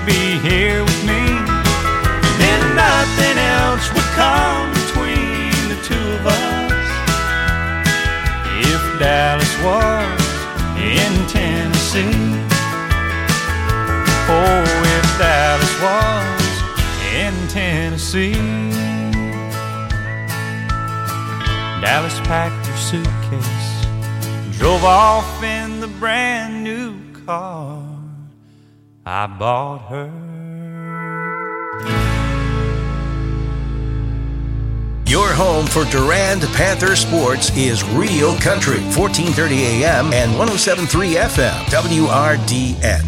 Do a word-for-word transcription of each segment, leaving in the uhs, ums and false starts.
be here with me, then nothing else would come between the two of us. If Dallas was in Tennessee, oh, if Dallas was in Tennessee. Dallas packed her suitcase, drove off in the brand new car I bought her. Your home for Durand Panther sports is Real Country, fourteen thirty A M and one oh seven point three F M, W R D N.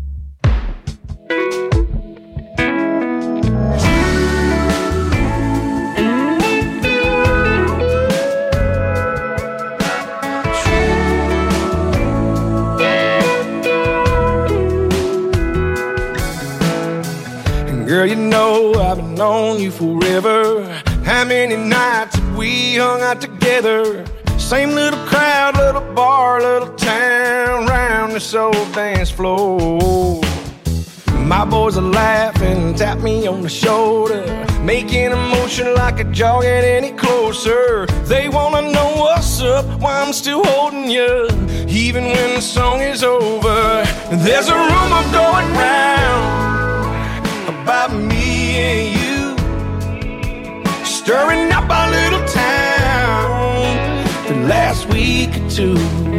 Girl, you know I've been on you forever. How many nights have we hung out together? Same little crowd, little bar, little town, round this old dance floor. My boys are laughing, tap me on the shoulder, making a motion like a jog get any closer. They wanna know what's up, why I'm still holding you, even when the song is over. There's a rumor going round about me and you, stirring up our little town the last week or two.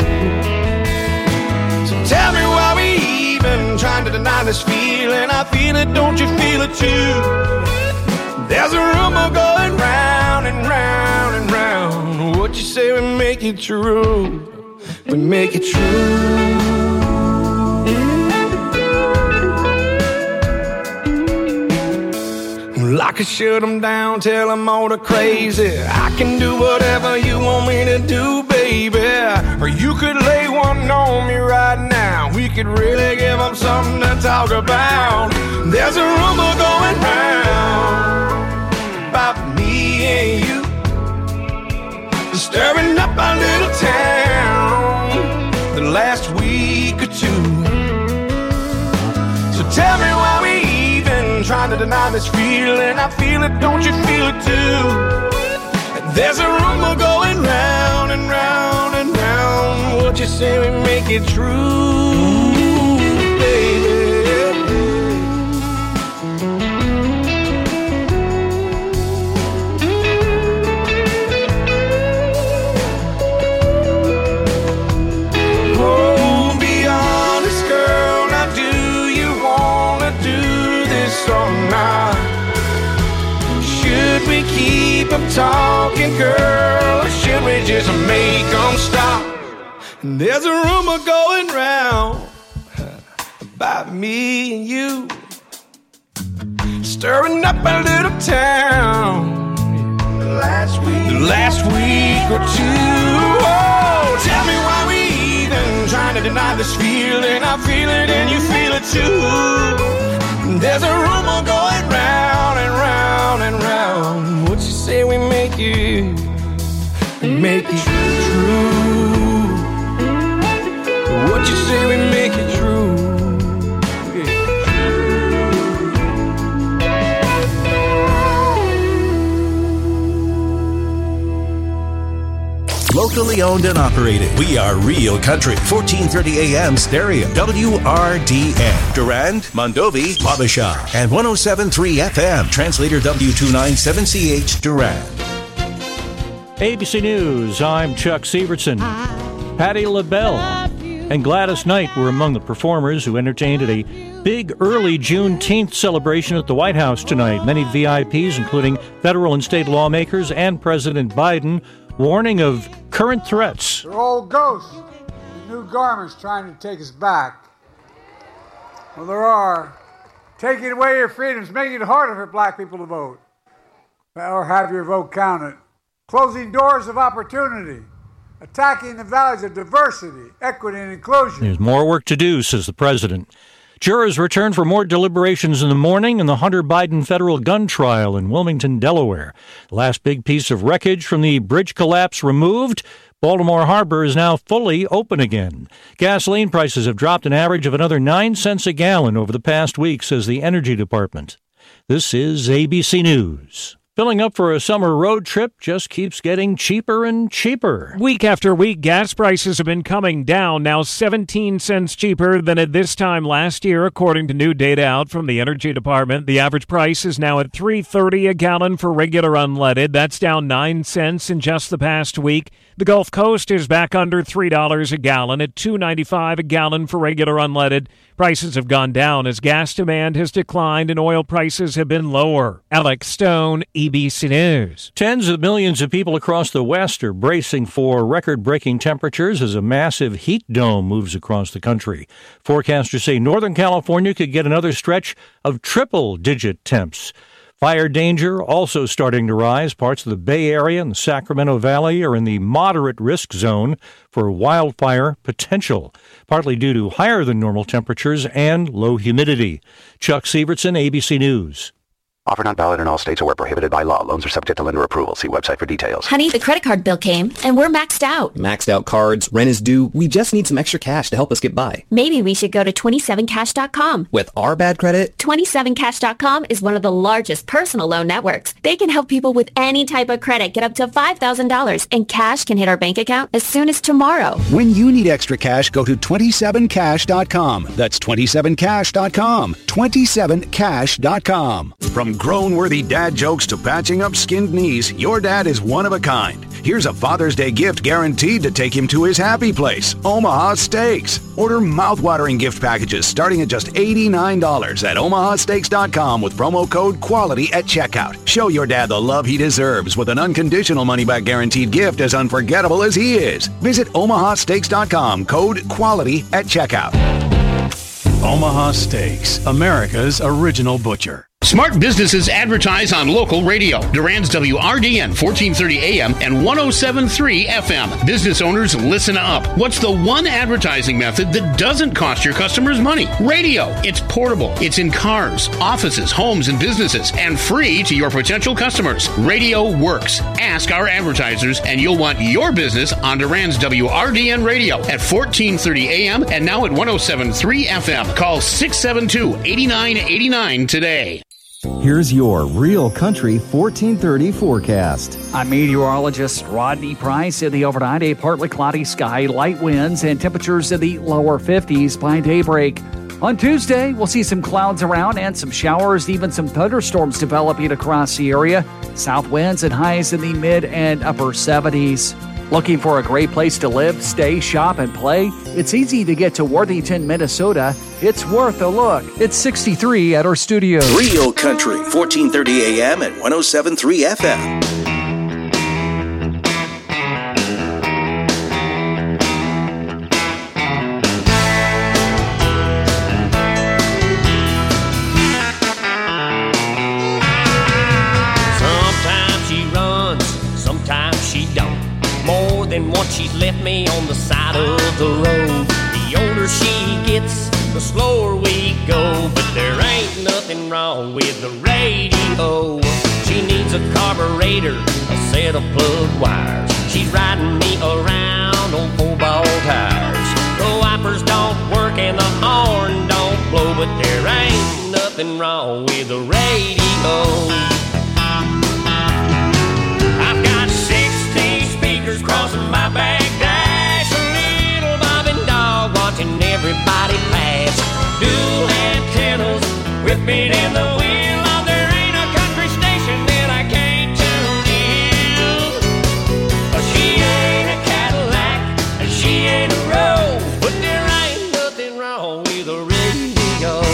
So tell me why we even trying to deny this feeling. I feel it, don't you feel it too? There's a rumor going round and round and round. What you say we make it true, we make it true. I could shut them down, tell them all the crazy. I can do whatever you want me to do, baby. Or you could lay one on me right now. We could really give them something to talk about. There's a rumor going round about me and you, stirring up our little town the last week or two. So tell me why we trying to deny this feeling. I feel it, don't you feel it too? There's a rumor going round and round and round. What you say we make it true, baby? Oh, be honest, girl. Now do you wanna do this or not? Should we keep them talking, girl, or should we just make them stop? And there's a rumor going round about me and you, stirring up a little town the last week, the last week or two. Oh, tell me why we even trying to deny this feeling. I feel it and you feel it too. There's a rumor going round and round and round. What you say we make it, make it true? What you say we make it true? Locally owned and operated. We are Real Country, fourteen thirty A M stereo, W R D N. Durand, Mondovi, Wabasha, and one oh seven point three F M. Translator W two ninety-seven C H, Durand. A B C News, I'm Chuck Severson. Patti LaBelle and Gladys Knight were among the performers who entertained at a big early Juneteenth celebration at the White House tonight. Many V I Ps, including federal and state lawmakers and President Biden, warning of current threats. They're old ghosts in new garments trying to take us back. Well, there are. Taking away your freedoms, making it harder for black people to vote or have your vote counted. Closing doors of opportunity. Attacking the values of diversity, equity, and inclusion. There's more work to do, says the president. Jurors return for more deliberations in the morning in the Hunter Biden federal gun trial in Wilmington, Delaware. The last big piece of wreckage from the bridge collapse removed, Baltimore Harbor is now fully open again. Gasoline prices have dropped an average of another nine cents a gallon over the past week, says the Energy Department. This is A B C News. Filling up for a summer road trip just keeps getting cheaper and cheaper. Week after week, gas prices have been coming down, now seventeen cents cheaper than at this time last year, according to new data out from the Energy Department. The average price is now at three dollars and thirty cents a gallon for regular unleaded. That's down nine cents in just the past week. The Gulf Coast is back under three dollars a gallon at two dollars and ninety-five cents a gallon for regular unleaded. Prices have gone down as gas demand has declined and oil prices have been lower. Alex Stone, A B C News. Tens of millions of people across the West are bracing for record-breaking temperatures as a massive heat dome moves across the country. Forecasters say Northern California could get another stretch of triple-digit temps. Fire danger also starting to rise. Parts of the Bay Area and the Sacramento Valley are in the moderate risk zone for wildfire potential, partly due to higher than normal temperatures and low humidity. Chuck Sievertson, A B C News. Offer not valid in all states or where prohibited by law. Loans are subject to lender approval. See website for details. Honey, the credit card bill came, and we're maxed out. Maxed out cards, rent is due. We just need some extra cash to help us get by. Maybe we should go to twenty-seven cash dot com. With our bad credit? twenty-seven cash dot com is one of the largest personal loan networks. They can help people with any type of credit get up to five thousand dollars, and cash can hit our bank account as soon as tomorrow. When you need extra cash, go to twenty-seven cash dot com. That's twenty-seven cash dot com. twenty-seven cash dot com. From grown-worthy dad jokes to patching up skinned knees, your dad is one of a kind. Here's a Father's Day gift guaranteed to take him to his happy place, Omaha Steaks. Order mouth-watering gift packages starting at just eighty-nine dollars at omaha steaks dot com with promo code QUALITY at checkout. Show your dad the love he deserves with an unconditional money-back guaranteed gift as unforgettable as he is. Visit omaha steaks dot com, code QUALITY at checkout. Omaha Steaks, America's original butcher. Smart businesses advertise on local radio. Durand's W R D N fourteen thirty A M and one oh seven point three F M. Business owners, listen up. What's the one advertising method that doesn't cost your customers money? Radio. It's portable. It's in cars, offices, homes, and businesses, and free to your potential customers. Radio works. Ask our advertisers, and you'll want your business on Durand's W R D N radio at fourteen thirty A M and now at one oh seven point three F M. Call six seven two, eight nine eight nine today. Here's your Real Country fourteen thirty forecast. I'm meteorologist Rodney Price. In the overnight, a partly cloudy sky, light winds, and temperatures in the lower fifties by daybreak. On Tuesday, we'll see some clouds around and some showers, even some thunderstorms developing across the area. South winds and highs in the mid and upper seventies. Looking for a great place to live, stay, shop, and play? It's easy to get to Worthington, Minnesota. It's worth a look. It's sixty-three at our studio. Real Country, fourteen thirty A M and one oh seven point three F M. Sometimes she runs, sometimes she don't. More than once she's left me on the side of the road. The older she gets, the slower we go. But there ain't nothing wrong with the radio. She needs a carburetor, a set of plug wires. She's riding me around on four-ball tires. The wipers don't work and the horn don't blow. But there ain't nothing wrong with the radio. Crossing my back dash, a little bobbing dog watching everybody pass. Dual antennas whipping in the wind. Oh, there ain't a country station that I can't tune in. She ain't a Cadillac and she ain't a Rose, but there ain't nothing wrong with a radio.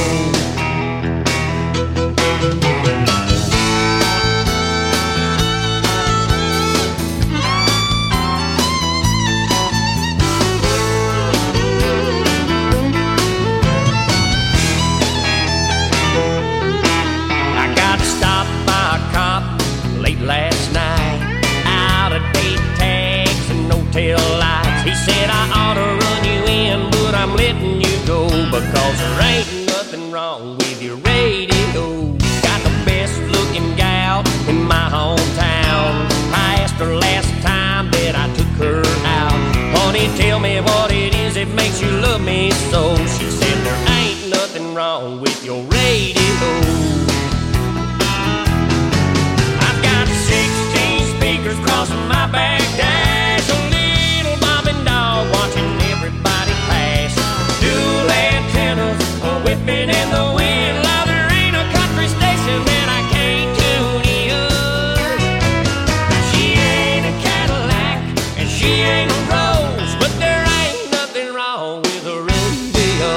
Last night, out of date tags and no tail lights. He said I ought to run you in, but I'm letting you go because there ain't nothing nothing wrong with your radio. Got the best looking gal in my hometown. I asked her last time that I took her out, honey, tell me what it is that makes you love me so. She said there ain't nothing wrong with your radio. I've got sixteen speakers crossing my back dash, a little bobbing dog watching everybody pass, dual antennas whipping in the wind. Now there ain't a country station that I can't tune in. She ain't a Cadillac and she ain't a Rose, but there ain't nothing wrong with a radio.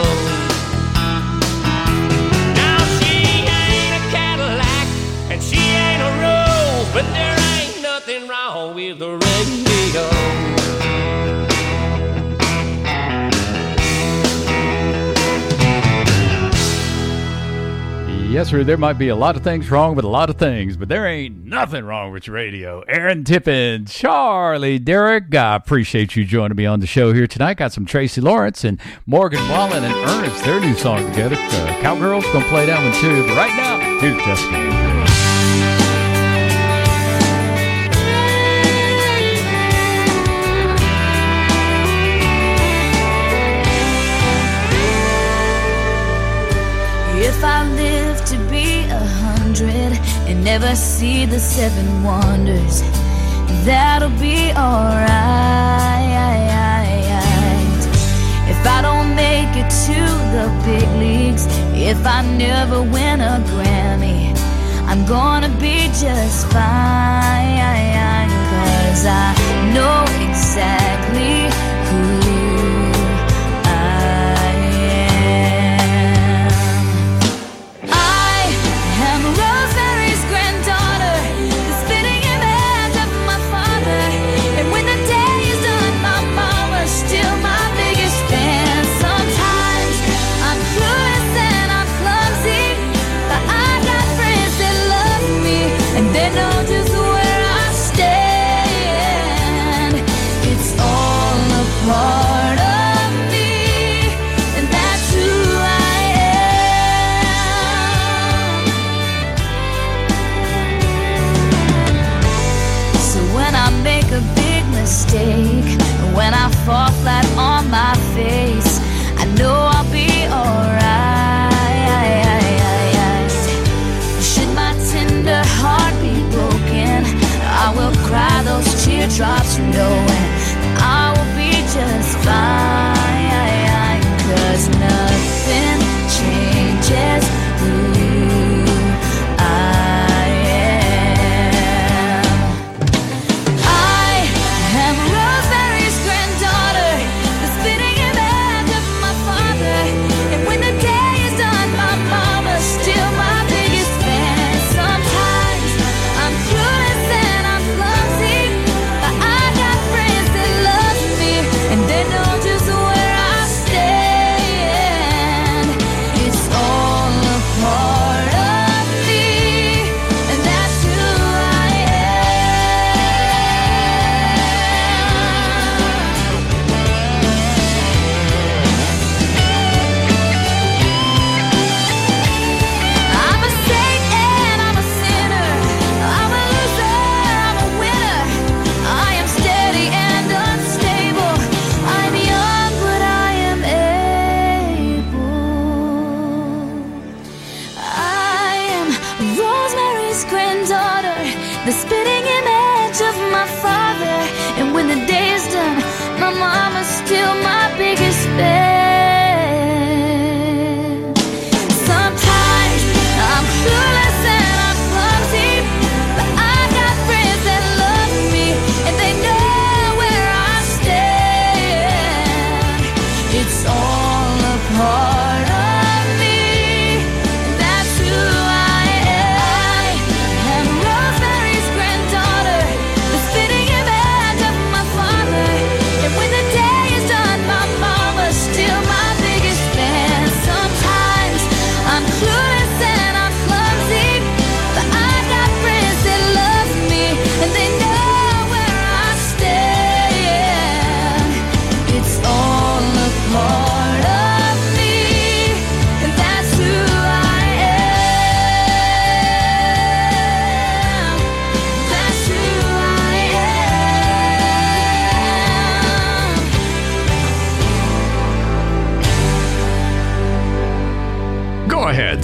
Now she ain't a Cadillac and she ain't a Rose, but there ain't nothing wrong with the radio. Yes, sir, there might be a lot of things wrong with a lot of things, but there ain't nothing wrong with your radio. Aaron Tippin, Charlie Derrick, I appreciate you joining me on the show here tonight. Got some Tracy Lawrence and Morgan Wallen and Ernest, their new song together. Uh, Cowgirls going to play that one too, but right now, here's Jessica Andrews. If I live to be a hundred and never see the seven wonders, that'll be alright. If I don't make it to the big leagues, if I never win a Grammy, I'm gonna be just fine, 'cause I know exactly who when I fall flat on my face, I know I'll be alright. Should my tender heart be broken, I will cry those teardrops knowing I will be just fine, 'cause nothing changes who I am. I am Rosemary's granddaughter, the spitting image of my father, and when the day is done, my mama's still my biggest fan. Sometimes I'm clueless and I'm clumsy, but I got friends that love me, and they know just where I stand. It's all a part of me, and that's who I I'm a saint and I'm a sinner. I'm a loser, I'm a winner. I am steady and unstable. I'm young, but I am able. I am Rosemary's granddaughter, the spitting image of my father. And when the day is done, my mama's still my biggest fan. Sometimes I'm clueless and I'm clumsy, but I got friends that love me, and they know where I stand. It's all a part of me, and that's who I am. I'm Rosemary's granddaughter, the spitting image of my father. And when the day is done, my mama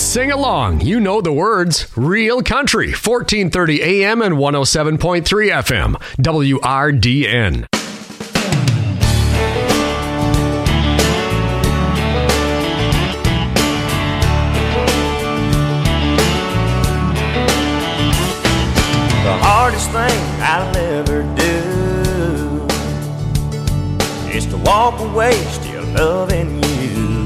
Sing along. You know the words. Real Country, fourteen thirty A M and one oh seven point three F M. W R D N. The hardest thing I'll ever do is to walk away still loving you.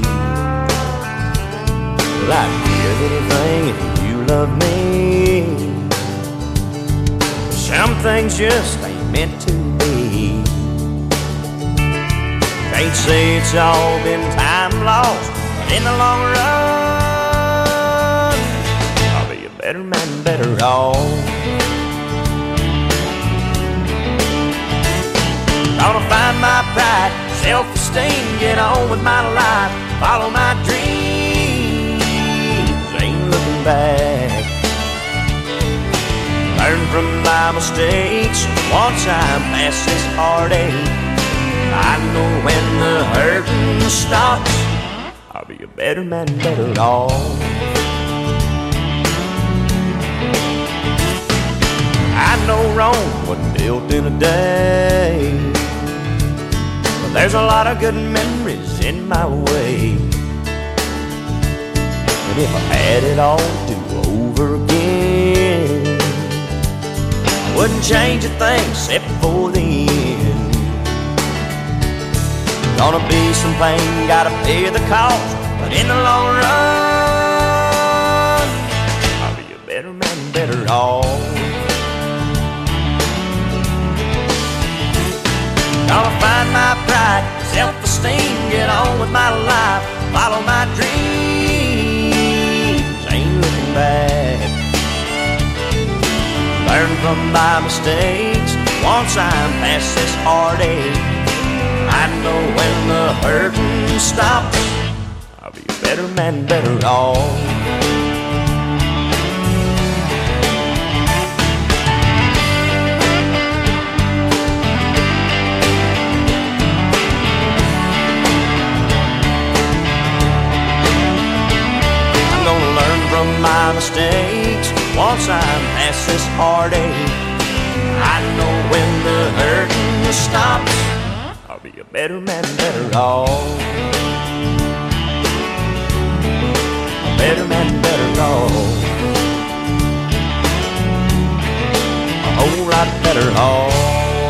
Well, I'd give anything if you love me. Some things just ain't meant to be. Can't say it's all been time lost, but in the long run, I'll be a better man, better off. Gonna find my pride, self-esteem, get on with my life, follow my dreams, ain't looking back. Learn from my mistakes, once I'm past this heartache, I know when the hurting stops, I'll be a better man, better off. I know Rome wasn't built in a day, there's a lot of good memories in my way. But if I had it all to do over again, I wouldn't change a thing except for the end. Gonna be some pain, gotta pay the cost, but in the long run, I'll be a better man, better off. Gonna find my pride, self-esteem, get on with my life, follow my dreams, ain't looking back. Learn from my mistakes, once I'm past this heartache, I know when the hurting stops, I'll be a better man, better off. My mistakes, once I'm past this heartache, I know when the hurting stops, I'll be a better man, better off. A better man, better off. A whole lot better off.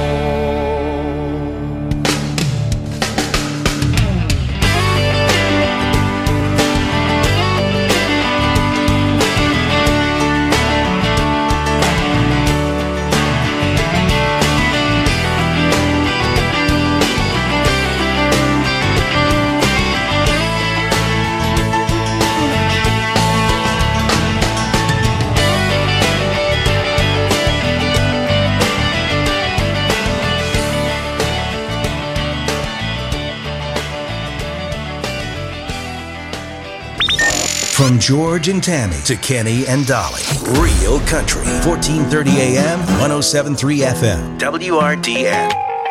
From George and Tammy to Kenny and Dolly. Real Country. fourteen thirty A M, one oh seven point three F M. W R D N.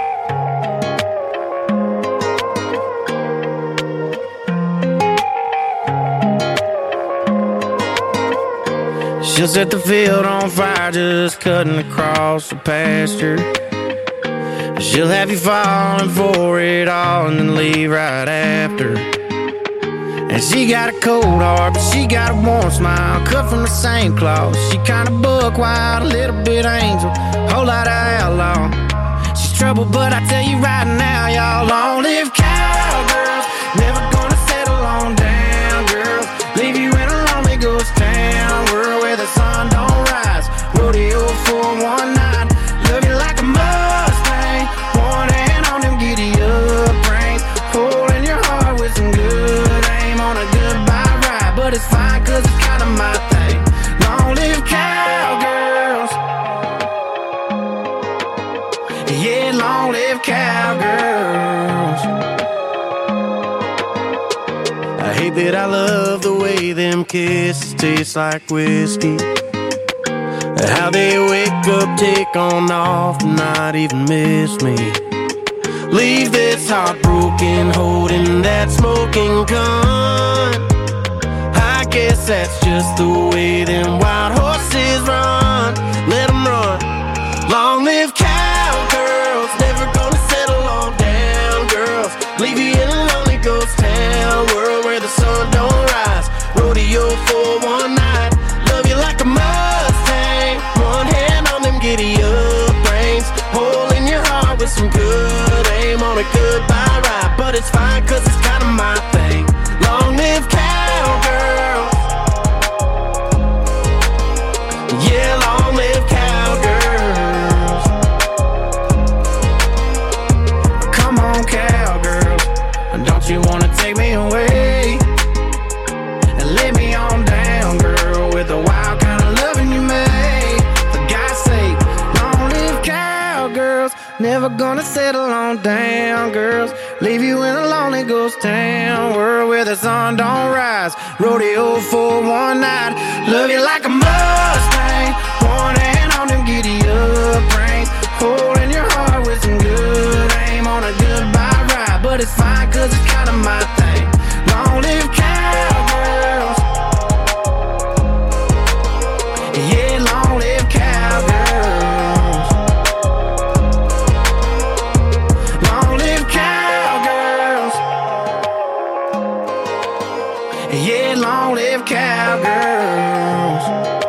She'll set the field on fire just cutting across the pasture. She'll have you falling for it all and then leave right after. And she got a cold heart, but she got a warm smile, cut from the same cloth. She kinda buck wild, a little bit angel, whole lot of outlaw. She's trouble, but I tell you right now, y'all, long-lived cowgirls, never gonna settle on down, girls. Leave you in a lonely ghost town, world where the sun don't rise. Rodeo for one night, love you like a Mustang, one hand on them giddy-up reins, holding your heart with some good on a goodbye ride, but it's fine cause it's kinda my thing. Long live cowgirls. Yeah, long live cowgirls. I hate that I love the way them kisses taste like whiskey. How they wake up, take on off, not even miss me. Leave this heart broken, holding that smoking gun. I guess that's just the way them wild horses run. Let them run. Long live cowgirls, never gonna settle on down girls. Leave you in a lonely ghost town world where the sun don't rise. Rodeo for one night, love you like a Mustang. One hand on them giddy up reins, hole in your heart with some good aim on a goodbye ride. But it's fine cause it's kinda my thing. Long live cowgirls. Yeah, long live cowgirls. Come on, cowgirls, don't you wanna take me away and lay me on down, girl, with the wild kind of loving you made. For God's sake, long live cowgirls. Never gonna settle on down, girls. Leave you in a lonely ghost town world where the sun don't rise. Rodeo for one night, love you like a Mustang. One hand on them giddy up reins, holding your heart with some good aim on a goodbye ride. But it's fine cause it's kinda my thing. Long live cowgirls. Yeah, long live cowgirls. Long live cowgirls. Yeah, long live cowgirls.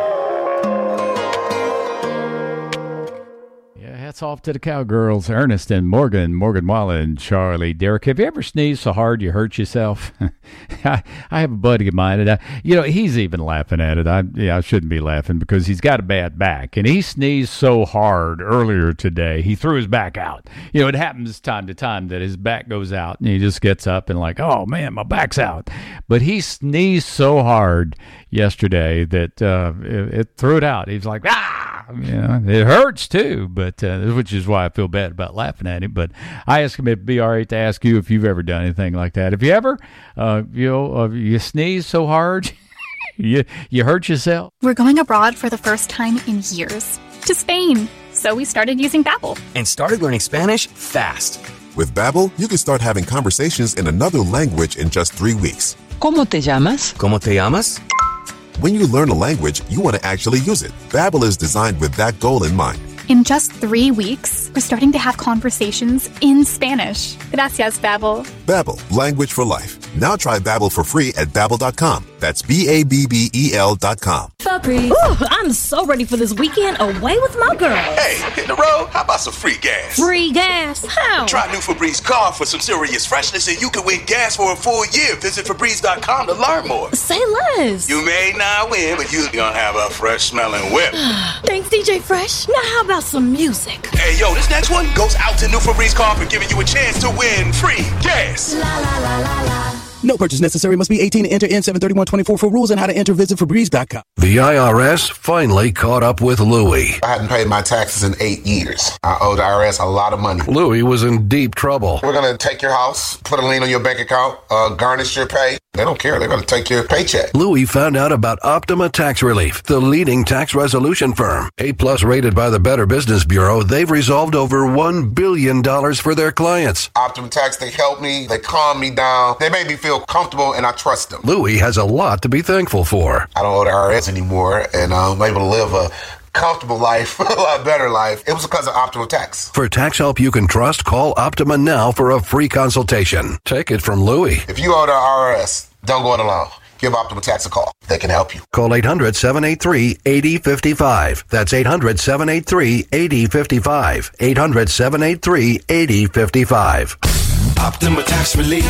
Yeah, hats off to the cowgirls, Ernest and Morgan, Morgan Wallen, Charlie, Derek. Have you ever sneezed so hard you hurt yourself? I, I have a buddy of mine, and I, you know, he's even laughing at it. I, yeah, I shouldn't be laughing because he's got a bad back, and he sneezed so hard earlier today, he threw his back out. You know, it happens time to time that his back goes out, and he just gets up and like, oh, man, my back's out. But he sneezed so hard yesterday that uh, it, it threw it out. He's like, ah! You know, it hurts too, but uh, which is why I feel bad about laughing at him. But I asked him if it'd be all right to ask you if you've ever done anything like that. Have you ever, uh, you know, uh, you sneeze so hard, you you hurt yourself? We're going abroad for the first time in years to Spain, so we started using Babbel and started learning Spanish fast. With Babbel, you can start having conversations in another language in just three weeks. ¿Cómo te llamas? ¿Cómo te llamas? When you learn a language, you want to actually use it. Babbel is designed with that goal in mind. In just three weeks, we're starting to have conversations in Spanish. Gracias, Babbel. Babbel, language for life. Now try Babbel for free at babbel dot com. That's B A B B E L dot com. Ooh, I'm so ready for this weekend away with my girl. Hey, hit the road? How about some free gas? Free gas? How? Try new Febreze car for some serious freshness and you can win gas for a full year. Visit Febreze dot com to learn more. Say less. You may not win, but you're gonna have a fresh smelling whip. Thanks, D J Fresh. Now how about some music? Hey, yo, this next one goes out to new Febreze car for giving you a chance to win free gas. La la la la la. No purchase necessary. Must be eighteen to enter N seven thirty-one twenty-four for rules and how to enter. Visit Febreze dot com. The I R S finally caught up with Louie. I hadn't paid my taxes in eight years. I owe the I R S a lot of money. Louie was in deep trouble. We're going to take your house, put a lien on your bank account, uh, garnish your pay. They don't care. They're going to take your paycheck. Louie found out about Optima Tax Relief, the leading tax resolution firm. A-plus rated by the Better Business Bureau, they've resolved over one billion dollars for their clients. Optima Tax, they help me. They calm me down. They make me feel comfortable, and I trust them. Louie has a lot to be thankful for. I don't owe the I R S anymore, and I'm able to live a comfortable life, a lot better life. It was because of Optima Tax. For tax help you can trust, call Optima now for a free consultation. Take it from Louie. If you owe the I R S, don't go it alone. Give Optima Tax a call. They can help you. Call eight hundred, seven eight three, eight zero five five. That's eight hundred, seven eight three, eight zero five five. eight hundred, seven eight three, eight zero five five. Optima Tax Relief.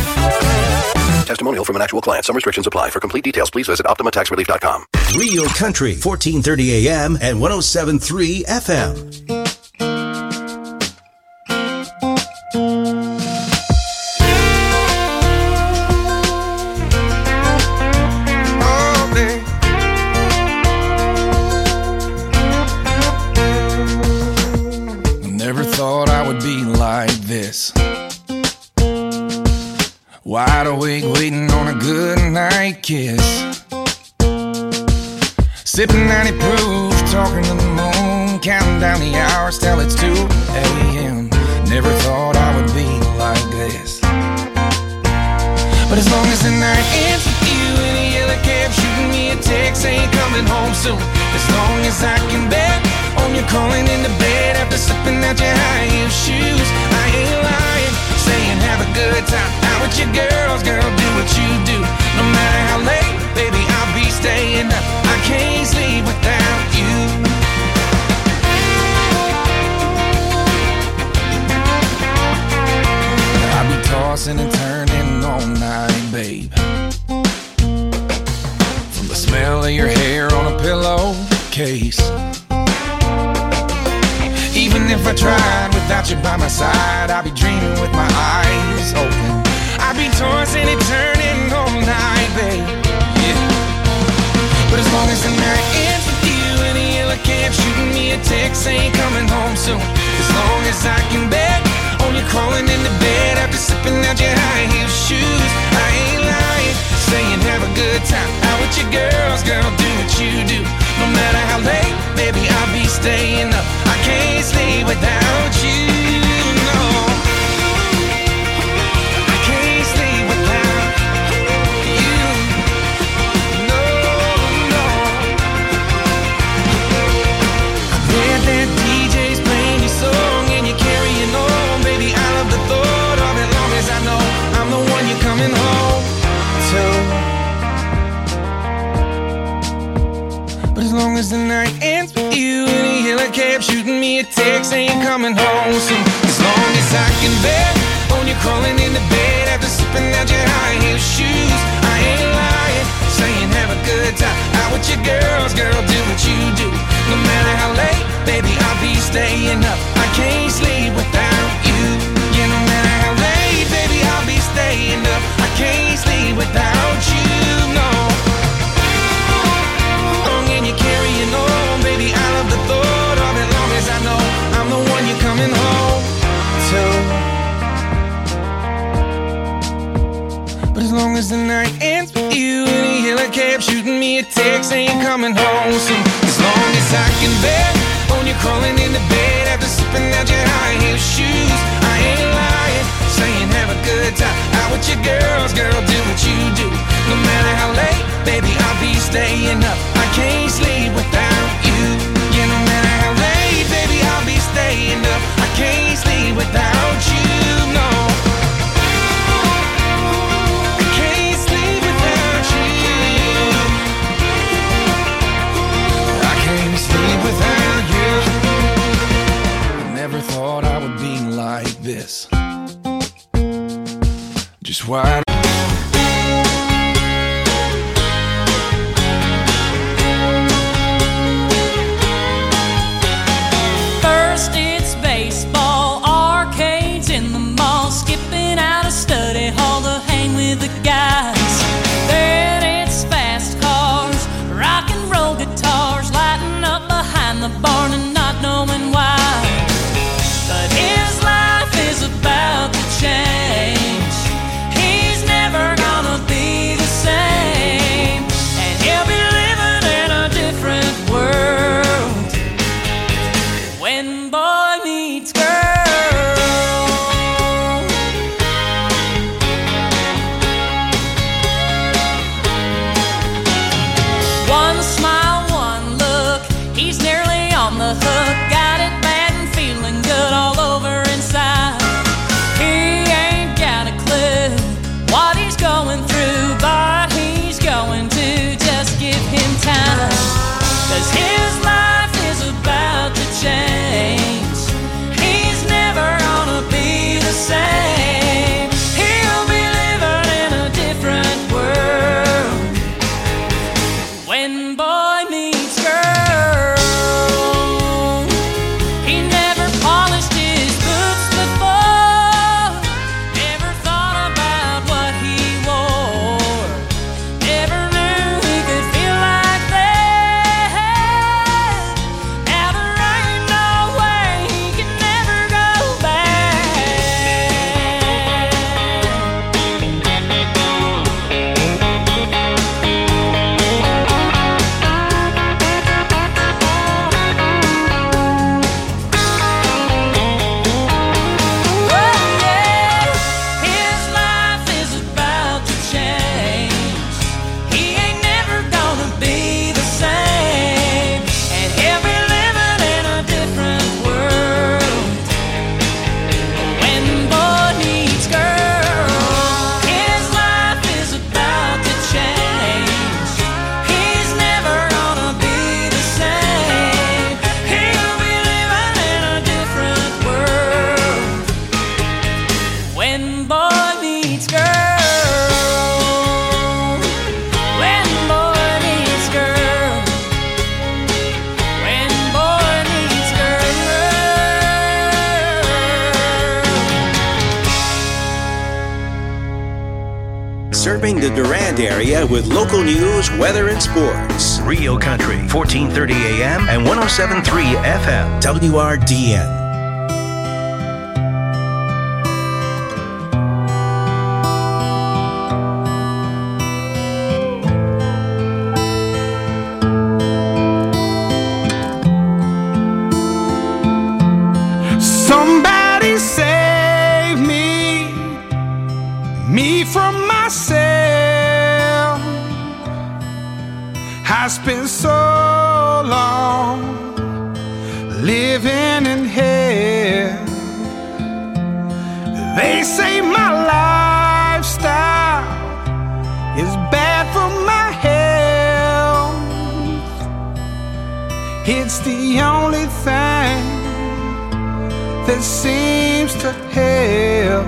Testimonial from an actual client. Some restrictions apply. For complete details, please visit optima tax relief dot com. Real Country, fourteen thirty A M and one oh seven point three F M. Never thought I would be like this. Wide awake, waiting on a good night kiss. Sipping ninety proof, talking to the moon, counting down the hours till it's two a.m. Never thought I would be like this. But as long as the night ends with you in a yellow cab shooting text saying coming home soon. As long as I can bet on you calling into bed after slipping out your high heel shoes. I ain't lying, saying have a good time out with your girls, girl, do what you do. No matter how late, baby, I'll be staying up. I can't sleep without you. I'll be tossing and turning all night, babe. From the smell of your hair on a pillowcase. Even if I tried without you by my side, I'd be dreaming with my eyes open. I'd be tossing and turning all night, babe. Yeah. But as long as the night ends with you in a yellow cab, shooting me a text saying coming home soon. As long as I can bet on you crawling into bed after slipping out your high heel shoes. I ain't lying, saying have a good time out with your girls, girl, do what you do. No matter how late, baby, I'll be staying up. I can't sleep without you, no. I can't sleep without you, no, no. I bet that D J's playing your song and you're carrying on, baby. I love the thought of it, long as I know I'm the one you're coming home to. But as long as the night ends with you in a yellow cab, shooting me a text saying coming home soon. As long as I can bet on you crawling into bed after slipping out your high heel shoes. I ain't lying, saying have a good time out with your girls, girl, do what you do. No matter how late, baby, I'll be staying up. I can't sleep without you. Yeah, no matter how late, baby, I'll be staying up. I can't sleep without you, no. And you're carrying on, baby, I love the thought of it, long as I know I'm the one you're coming home to. But as long as the night ends with you in a yellow cab, shooting me a text saying coming home soon. As long as I can bet on you crawling into bed after slipping out your high heel shoes. I ain't lying, saying have a good time out with your girls, girl, do what you do. No matter how late, baby, I'll be staying up. I can't sleep without you. Yeah, no matter how late, baby, I'll be staying up. I can't sleep without you, no. I can't sleep without you. I can't sleep without you. I never thought I would be like this. Just why the guys. Then it's fast cars, rock and roll guitars, lighting up behind the barn and not knowing why. But his life is about to change. He's never gonna be the same, and he'll be living in a different world when boy meets girl. serving the Durand area with local news, weather, and sports. Real Country, fourteen thirty A M and one oh seven point three F M, W R D N. Somebody save me, me from myself. I spent so long living in hell. They say my lifestyle is bad for my health. It's the only thing that seems to help.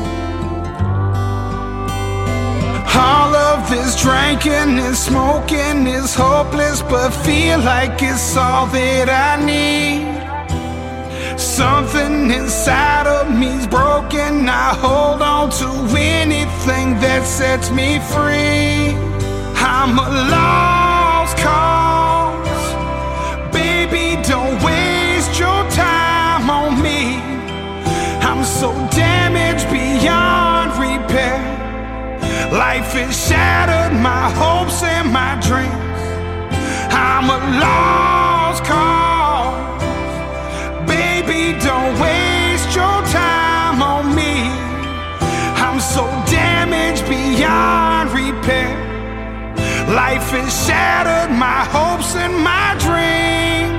All of this drinking and smoking is hopeless, but feel like it's all that I need. Something inside of me's broken. I hold on to anything that sets me free. I'm a lost cause. Baby, don't waste your time on me. I'm so damaged beyond repair. Life has shattered my hopes and my dreams. I'm a lost cause. Baby, don't waste your time on me. I'm so damaged beyond repair. Life has shattered my hopes and my dreams.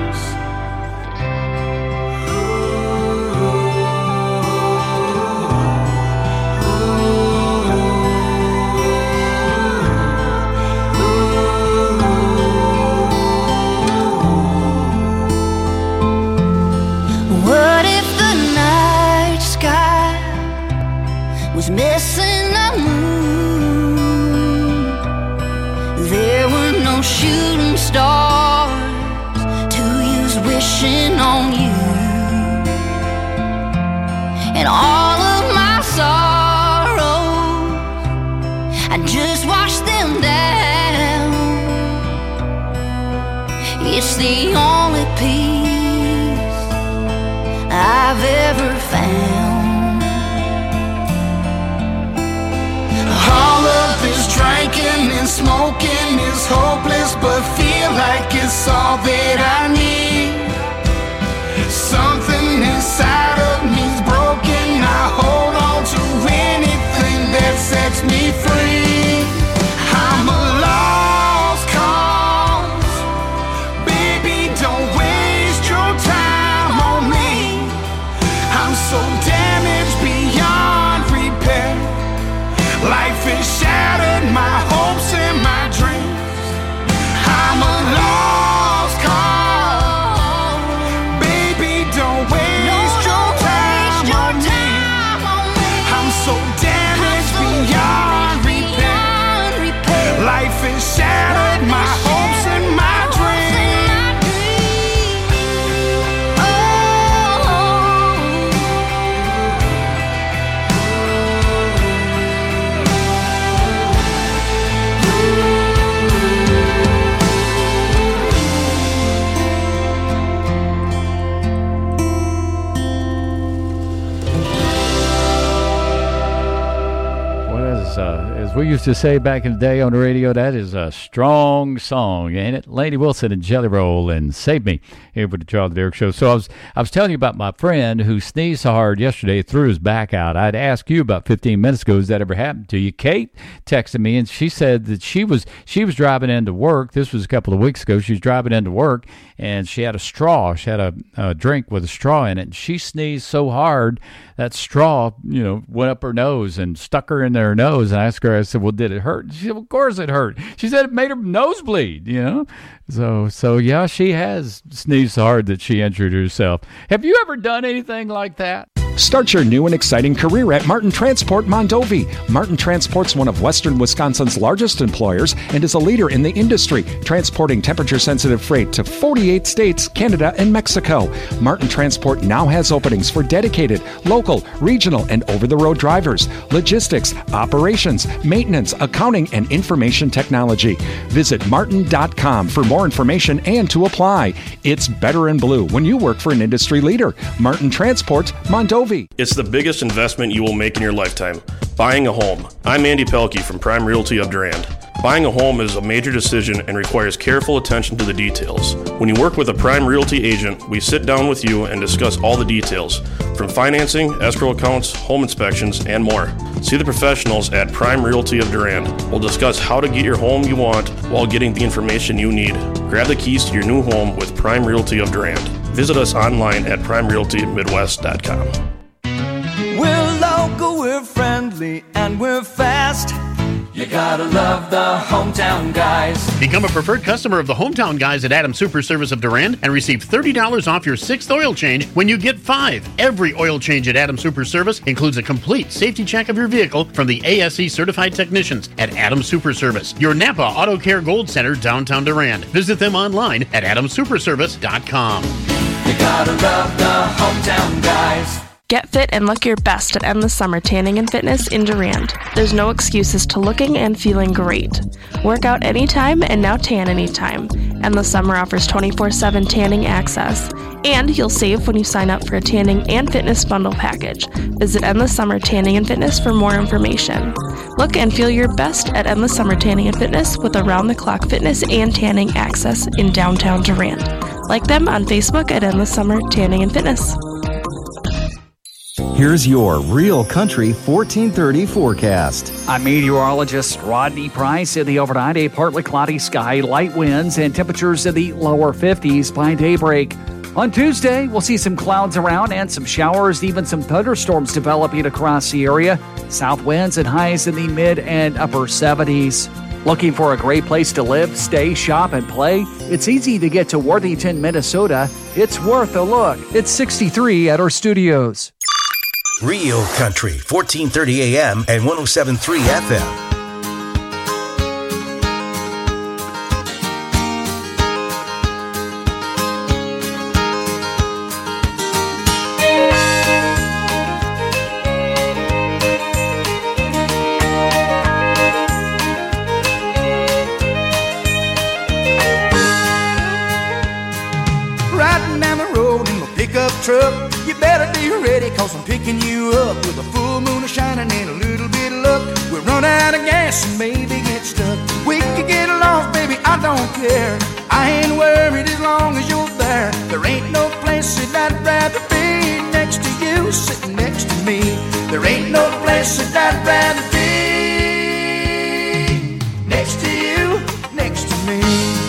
What if the night sky was missing a moon? There were no shooting stars to use wishing on you. And all of my sorrows, I just washed them down. It's the only peace I've ever found. All of this drinking and smoking is hopeless, but feel like it's all that I need. Something inside of me's broken. I hold on to anything that sets me free. I'm a lost cause. Baby, don't waste your time on me. I'm so damaged beyond repair. Life has shattered my hopes and my dreams. I'm a lost cause. Baby, don't waste your time on me. I'm so damaged beyond repair. Life has shattered my hopes and my dreams. Uh, as we used to say back in the day on the radio, that is a strong song, ain't it? Lady Wilson and Jelly Roll and Save Me here with the Charlie Derrick Show. So I was I was telling you about my friend who sneezed so hard yesterday, threw his back out. I'd asked you about fifteen minutes ago, has that ever happened to you? Kate texted me and she said that she was she was driving into work. This was a couple of weeks ago. She was driving into work and she had a straw. She had a, a drink with a straw in it. And she sneezed so hard that straw, you know, went up her nose and stuck her in her nose. And I asked her, I said, well, did it hurt? She said, well, of course it hurt. She said it made her nose bleed, you know. So, so yeah, she has sneezed so hard that she injured herself. Have you ever done anything like that? Start your new and exciting career at Martin Transport Mondovi. Martin Transport's one of Western Wisconsin's largest employers and is a leader in the industry, transporting temperature-sensitive freight to forty-eight states, Canada, and Mexico. Martin Transport now has openings for dedicated, local, regional, and over-the-road drivers, logistics, operations, maintenance, accounting, and information technology. Visit martin dot com for more information and to apply. It's better in blue when you work for an industry leader. Martin Transport Mondovi. It's the biggest investment you will make in your lifetime, buying a home. I'm Andy Pelkey from Prime Realty of Durand. Buying a home is a major decision and requires careful attention to the details. When you work with a Prime Realty agent, we sit down with you and discuss all the details, from financing, escrow accounts, home inspections, and more. See the professionals at Prime Realty of Durand. We'll discuss how to get your home you want while getting the information you need. Grab the keys to your new home with Prime Realty of Durand. Visit us online at prime realty midwest dot com. We're local, we're friendly, and we're fast. You gotta love the Hometown Guys. Become a preferred customer of the Hometown Guys at Adams Super Service of Durand and receive thirty dollars off your sixth oil change when you get five. Every oil change at Adams Super Service includes a complete safety check of your vehicle from the A S E certified technicians at Adams Super Service, your Napa Auto Care Gold Center, downtown Durand. Visit them online at adams super service dot com. You gotta love the Hometown Guys. Get fit and look your best at Endless Summer Tanning and Fitness in Durand. There's no excuses to looking and feeling great. Work out anytime and now tan anytime. Endless Summer offers twenty-four seven tanning access. And you'll save when you sign up for a tanning and fitness bundle package. Visit Endless Summer Tanning and Fitness for more information. Look and feel your best at Endless Summer Tanning and Fitness with around-the-clock fitness and tanning access in downtown Durand. Like them on Facebook at Endless Summer Tanning and Fitness. Here's your Real Country fourteen thirty forecast. I'm meteorologist Rodney Price. In the overnight, a partly cloudy sky, light winds, and temperatures in the lower fifties by daybreak. On Tuesday, we'll see some clouds around and some showers, even some thunderstorms developing across the area. South winds and highs in the mid and upper seventies. Looking for a great place to live, stay, shop, and play? It's easy to get to Worthington, Minnesota. It's worth a look. It's sixty-three at our studios. Real Country, fourteen thirty A M and one oh seven point three F M. Riding down the road in my pickup truck. You better be ready, cause I'm picking you up with a full moon shining and a little bit of luck. We'll run out of gas and maybe get stuck. We could get lost, baby, I don't care. I ain't worried as long as you're there. There ain't no place that I'd rather be next to you, sitting next to me. There ain't no place that I'd rather be next to you, next to me.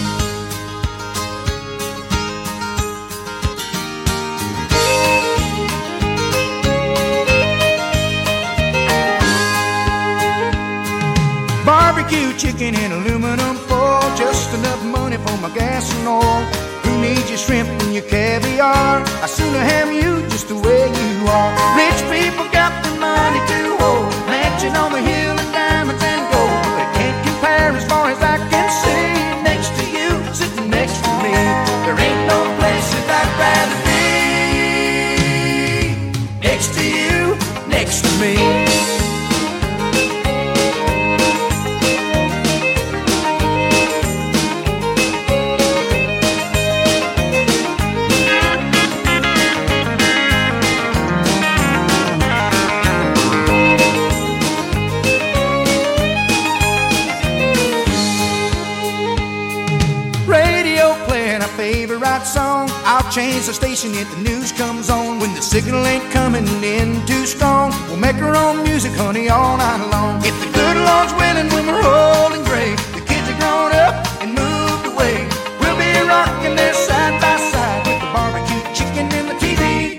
Barbecue chicken in aluminum foil, just enough money for my gas and oil. Who needs your shrimp and your caviar? I sooner have you just the way you are. Rich people got the money to hold, mansion on the hill and diamonds and gold. They can't compare as far as I can see. Next to you, sitting next to me. There ain't no place that I'd rather be next to you, next to me. Song. I'll change the station if the news comes on. When the signal ain't coming in too strong, we'll make our own music, honey, all night long. If the good Lord's willing, when we're old and gray, the kids are grown up and moved away, we'll be rocking there side by side with the barbecue chicken and the T V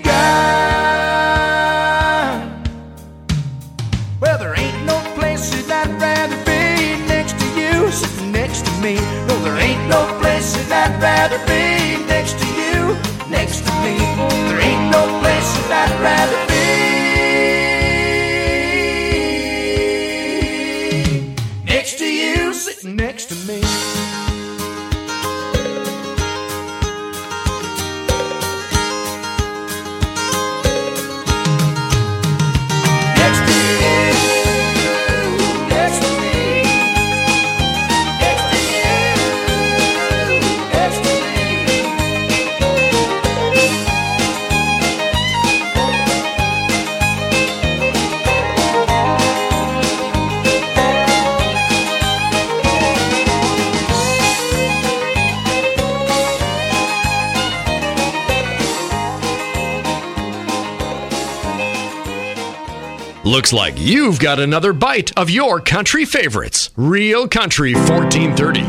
guide. Well, there ain't no place that I'd rather be next to you, sitting next to me. No, there ain't no place that I'd rather be next to you, next to me. There ain't no place that I'd rather be Looks like you've got another bite of your country favorites. Real Country fourteen thirty.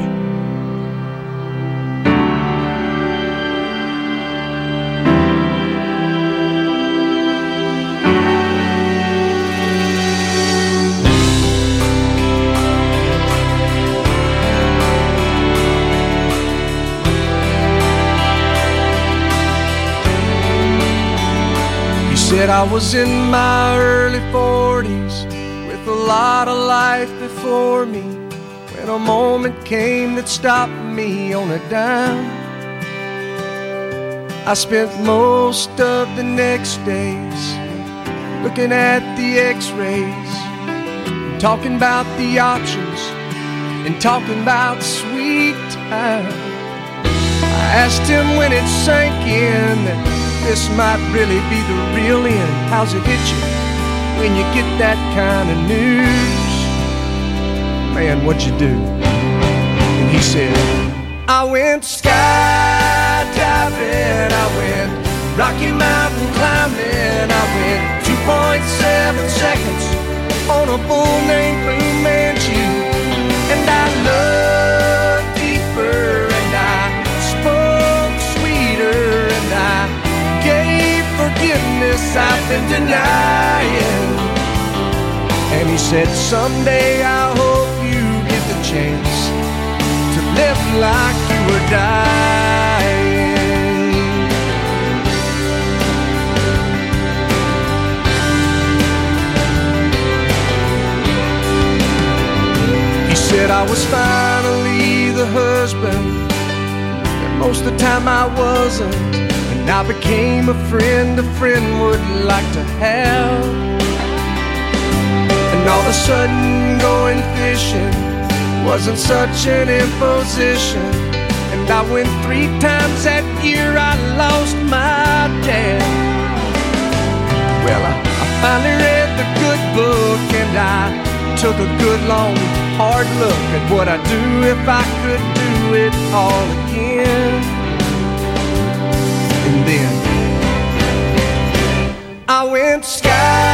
Said I was in my early forties with a lot of life before me when a moment came that stopped me on a dime. I spent most of the next days looking at the x-rays and talking about the options and talking about sweet time. I asked him when it sank in that this might really be the real end. How's it hit you when you get that kind of news? Man, what'd you do? And he said, I went skydiving, I went Rocky Mountain climbing, I went two point seven seconds on a bull named Blue Manchu. And I looked deeper and I spoke sweeter and I gave forgiveness I've been denying. And he said, someday I hope you get the chance to live like you were dying. He said I was finally the husband that most of the time I wasn't. I became a friend a friend would like to have. And all of a sudden going fishing wasn't such an imposition. And I went three times that year, I lost my dad. Well, I, I finally read the good book and I took a good long hard look at what I'd do if I could do it all again. And then I went skydiving,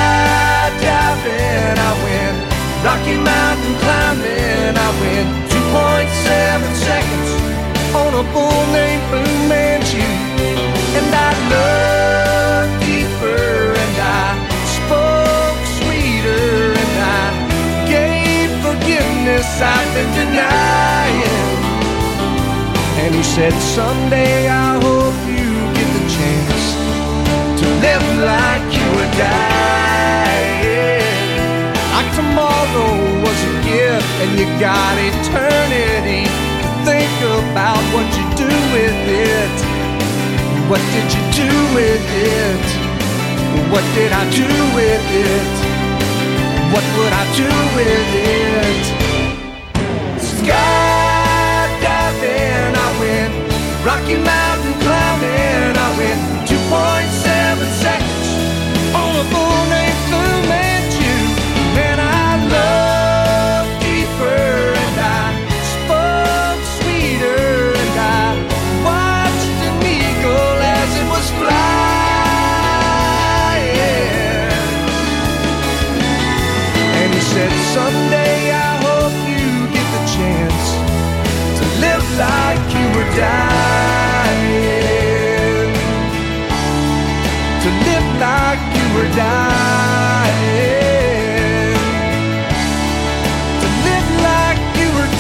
I went Rocky Mountain climbing, I went two point seven seconds on a bull named Blue Manchu. And I looked deeper and I spoke sweeter and I gave forgiveness I've been denying. And he said, someday I hope you chance to live like you were dying. Like tomorrow was a gift and you got eternity to think about what you do with it. What did you do with it? What did I do with it? What would I do with it? Skydiving, I went Rocky Mountain climbing, I went two point seven seconds on a bull named Blue Manchu. Man, I loved deeper and I spoke sweeter and I watched an eagle as it was flying. And he said, someday I hope you get the chance to live like you were dying, to live like you were dying, to live like you were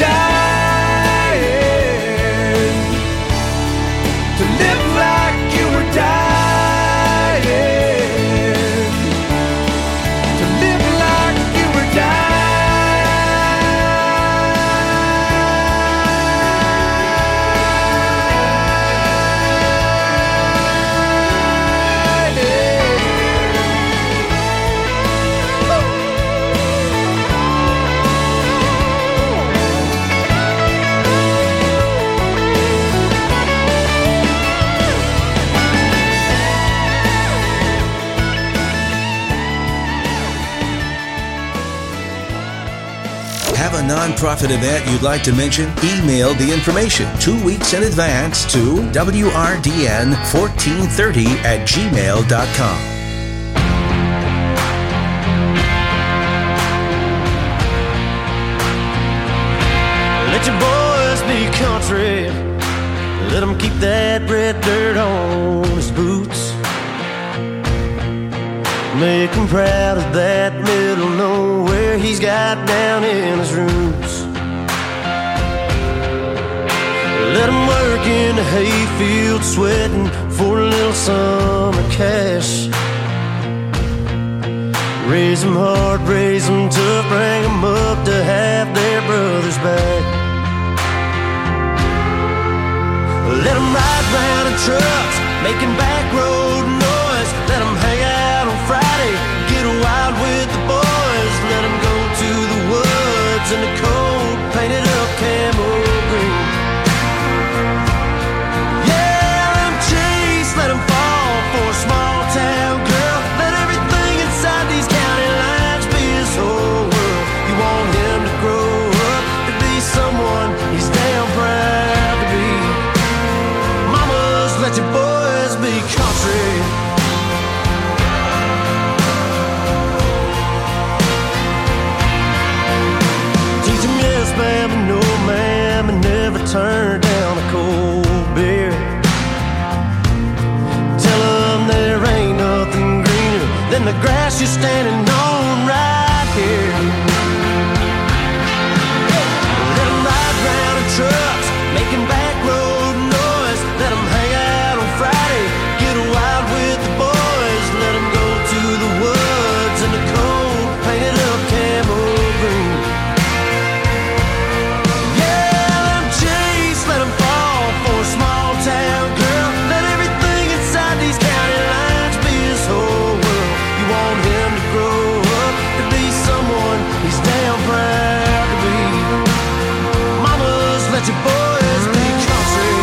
dying, to live like you were dying, to live like you were dying. Have a nonprofit event you'd like to mention? Email the information two weeks in advance to W R D N fourteen thirty at gmail dot com. country. Let him keep that red dirt on his boots. Make him proud of that middle nowhere he's got down in his roots. Let him work in the hayfield sweating for a little summer cash. Raise them hard, raise them tough, bring them up to have their brothers back. Let them ride round in trucks, making back road noise. Let them hang out on Friday, get wild with the boys. Let them go to the woods in the cold, painted up camo green. Yeah, let them chase, let them fall for a small town girl. Let everything inside these county lines be his whole world. You want him to grow up to be someone he's damn proud to be. Mamas, let your boys be country. Teach him yes, ma'am, and no, ma'am, and never turn down a cold beer. Tell him there ain't nothing greener than the grass you're standing on right here. Let them ride round in trucks, making back road noise. Let them hang out on Friday, get wild with the boys. Let them go to the woods in the cold, painted up camo green. Yeah, let them chase, let them fall for a small town girl. Let everything inside these county lines be his whole world. You want him to grow up to be someone he's damn proud to be. Mamas, let your boys be country.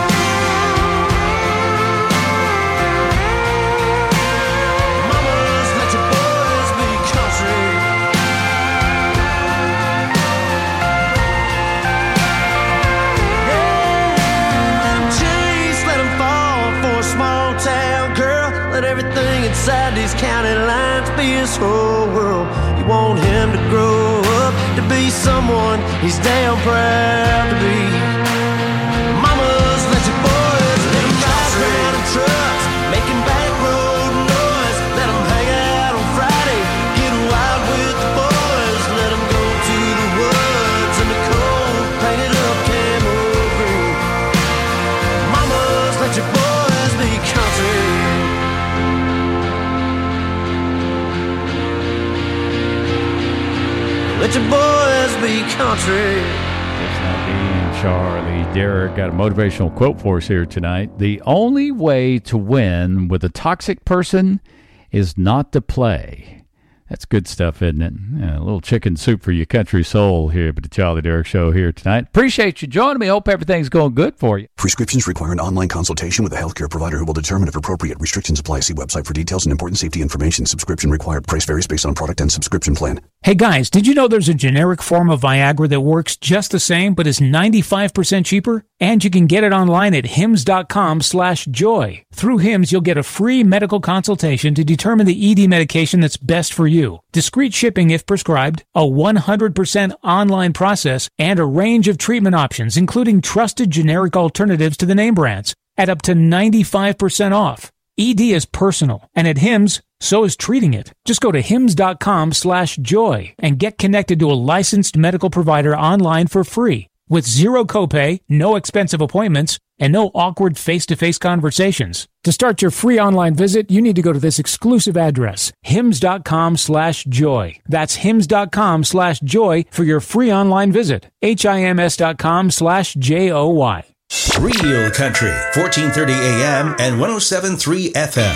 Mamas, let your boys be country. Chase, let him fall for a small town girl. Let everything inside these county lines be his whole world. You want him to grow up to be someone he's damn proud to be. Mamas, let your boys let him ride round in trucks, making back road noise. Let him hang out on Friday, get wild with the boys. Let him go to the woods in the cold, painted up camo green. Mamas, let your boys be country. Let your boys be country. Charlie Derrick got a motivational quote for us here tonight. The only way to win with a toxic person is not to play. That's good stuff, isn't it? Yeah, a little chicken soup for your country soul here at the Charlie Derrick Show here tonight. Appreciate you joining me. Hope everything's going good for you. Prescriptions require an online consultation with a healthcare provider who will determine if appropriate. Restrictions apply. See website for details and important safety information. Subscription required. Price varies based on product and subscription plan. Hey guys, did you know there's a generic form of Viagra that works just the same but is ninety-five percent cheaper? And you can get it online at hims.com slash joy. Through Hims, you'll get a free medical consultation to determine the E D medication that's best for you. Discreet shipping if prescribed, a one hundred percent online process, and a range of treatment options, including trusted generic alternatives to the name brands, at up to ninety-five percent off. E D is personal, and at Hims, so is treating it. Just go to hims.com slash joy and get connected to a licensed medical provider online for free, with zero copay, no expensive appointments, and no awkward face-to-face conversations. To start your free online visit, you need to go to this exclusive address, hims.com slash joy. That's hims.com slash joy for your free online visit. H-I-M-S.com slash J-O-Y. Real Country, fourteen thirty A M and one oh seven point three F M.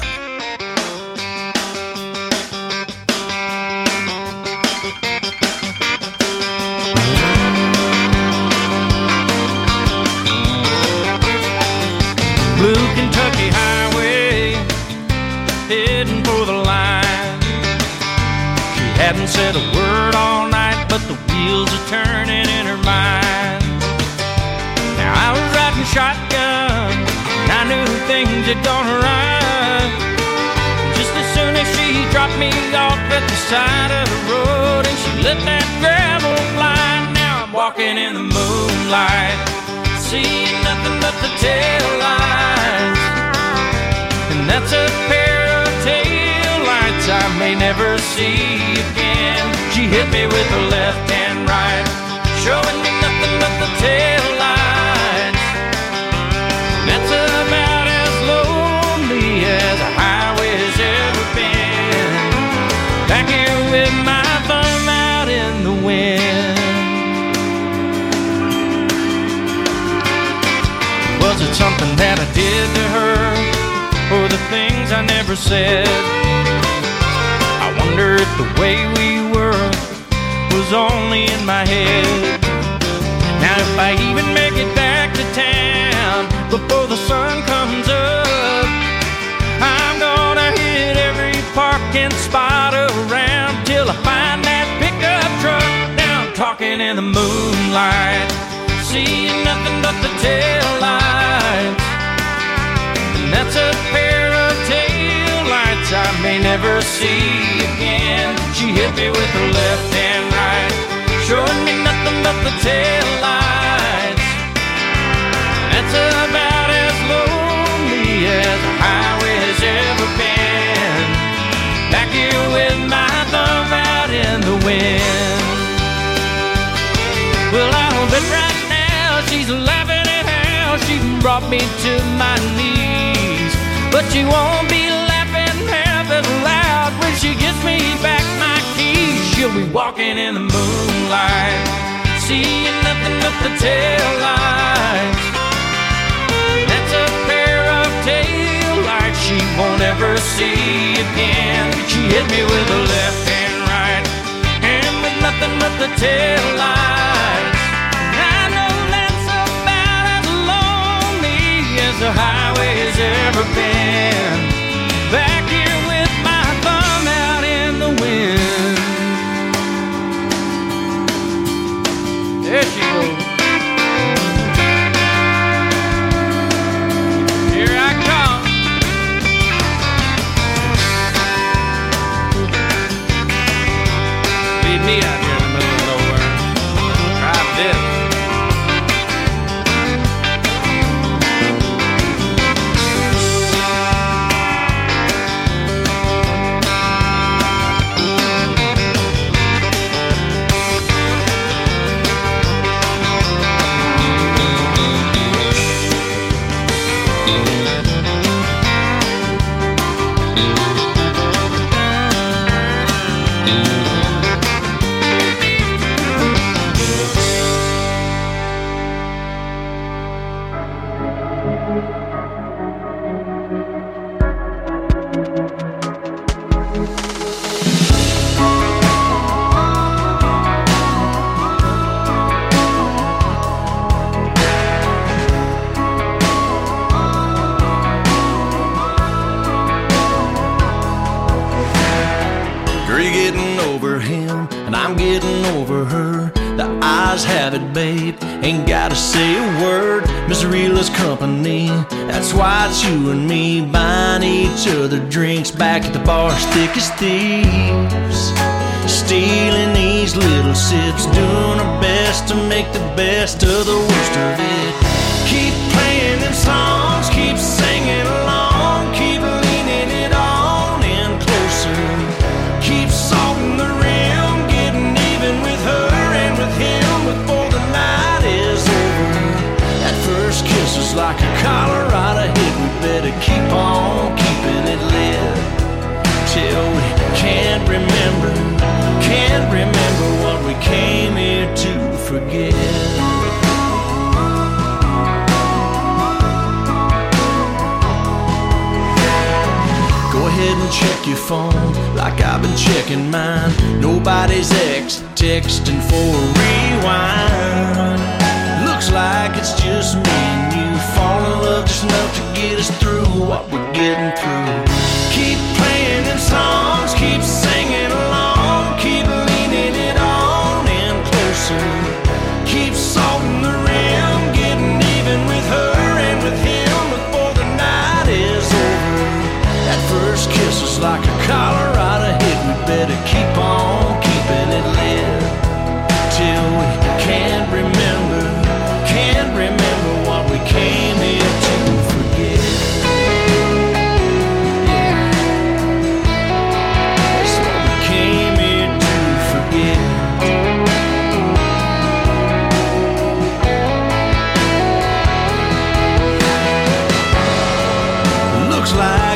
Blue Kentucky Highway, heading for the line. She hadn't said a word all night, but the wheels are turning in her mind. Now I was riding shotgun, and I knew things had gone right. Just as soon as she dropped me off at the side of the road, and she let that gravel fly. Now I'm walking in the moonlight, seeing nothing but the tail lights. And that's a pair of tail lights I may never see again. She hit me with her left and right, showing me nothing but the tail lights. That's about as lonely as a highway's ever been. Back here with my thumb out in the wind. Was it something that I did to her, or the things I never said? I wonder if the way we were was only in my head. Now if I even make it back to town before the sun comes up, I'm gonna hit every parking spot around till I find that pickup truck. Now I'm talking in the moonlight, seeing nothing but the tail lights. And that's a pair of tail lights I may never see again. She hit me with her left and right, showing me nothing but the tail lights. That's about as lonely as a highway has ever been. Back here with my thumb out in the wind. Well, I'll bet right now she's laughing at how she brought me to my knees. But she won't be laughing half as loud when she gives me back my keys. She'll be walking in the moonlight, seeing nothing but the tail lights. That's a pair of tail lights she won't ever see again. She hit me with her left and right, and with nothing but the tail lights. I know that's about as lonely as the highway's ever been. Back here with my thumb out in the wind. There she goes. Here I come. Leave me out here in the middle of nowhere. Drive this. Babe, ain't gotta say a word. Miss Reela's company, that's why it's you and me buying each other drinks back at the bar, thick as thieves, stealing these little sips, doing our best to make the best of the worst of it. Keep playing them songs, keep singing along, keep leaning it on in closer, keep salting the rim, getting even with her and with him before the night is over. That first kiss is like a Colorado hit. We better keep on keeping it lit till we can't remember, can't remember what we came here to forget. Go ahead and check your phone like I've been checking mine. Nobody's ex texting for a rewind. Looks like it's just me and you. Fall in love just enough to get us through what we're getting through. Keep playing them songs, keep singing along, keep leaning it on in closer, keep salting the rim, getting even with her and with him before the night is over. That first kiss was like a Colorado hit. We better keep on keeping it lit till we can't remember, can't remember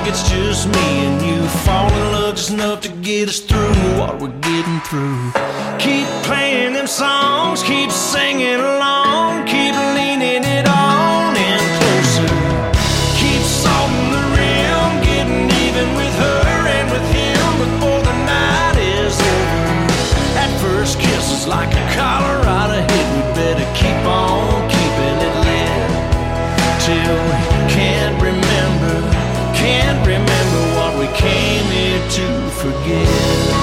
it's just me and you. Fall in love just enough to get us through what we're getting through. Keep playing them songs, keep singing along, keep leaning it on in closer. Keep salting the rim, getting even with her and with him before the night is over. That first kiss is like a Colorado hit. We better keep on keeping it lit till we can't remember, can't remember what we came here to forget.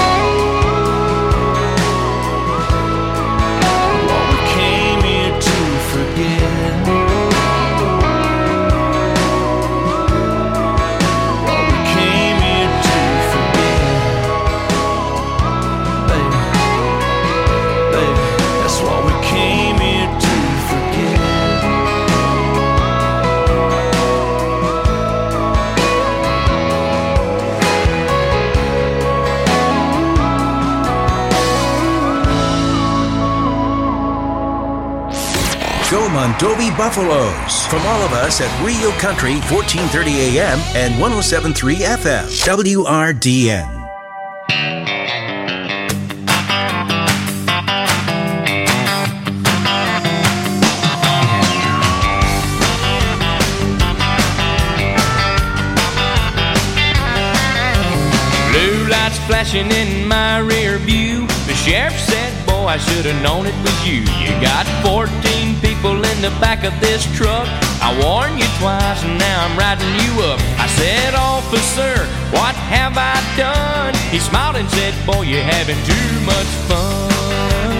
Go Mondovi Buffaloes. From all of us at Real Country, fourteen thirty A M and one oh seven point three F M, W R D N. Blue lights flashing in my rear view. The sheriff said, boy, I should have known it was you. You got fourteen people in the back of this truck. I warned you twice and now I'm riding you up. I said, officer, what have I done? He smiled and said, boy, you're having too much fun.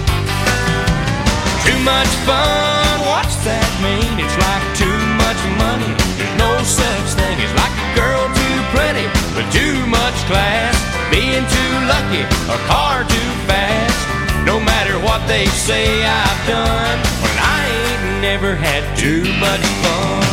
Too much fun, what's that mean? It's like too much money. There's no such thing. It's like a girl too pretty with too much class, being too lucky, a car too fast. No matter what they say I've done, well, I ain't never had too much fun.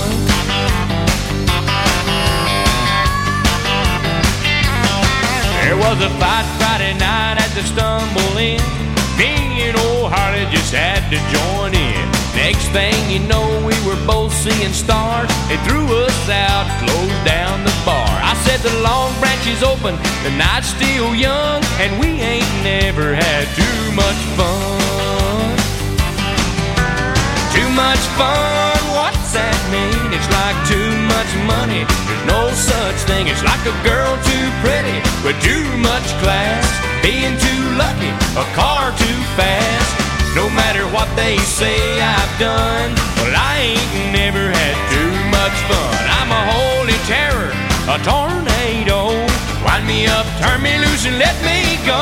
There was a fight Friday night at the Stumble Inn. Me and old Harley just had to join in. Next thing you know, we were both seeing stars. They threw us out, closed down the bar. I said the Long Branch is open, the night's still young, and we ain't never had too much fun. Too much fun, what's that mean? It's like too much money. There's no such thing. It's like a girl too pretty with too much class, being too lucky, a car too fast. No matter what they say I've done, well, I ain't never had too much fun. I'm a holy terror, a tornado. Wind me up, turn me loose, and let me go.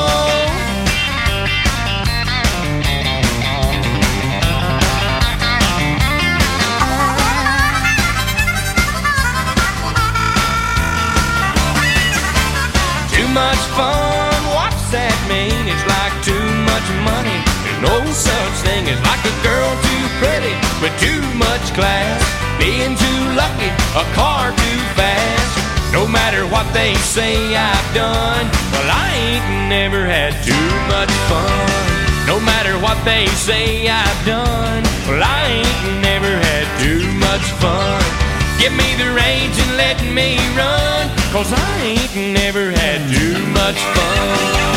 Too much fun, what's that mean? It's like too much money. No such thing as like a girl too pretty with too much class, being too lucky, a car too fast. No matter what they say I've done, well, I ain't never had too much fun. No matter what they say I've done, well, I ain't never had too much fun. Give me the reins and let me run, 'cause I ain't never had too much fun.